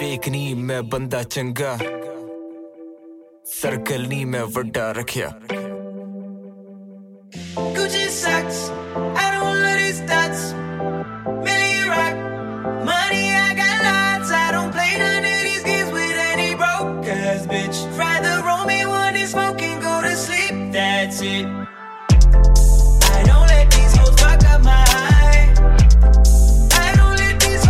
fake नहीं मैं बंदा चंगा सर्कल नहीं मैं वड्डा रखिया Gucci socks I don't love these dots Million rock money I got lots I don't play none of these games with any broke ass bitch rather roll me one and smoke and go to sleep that's it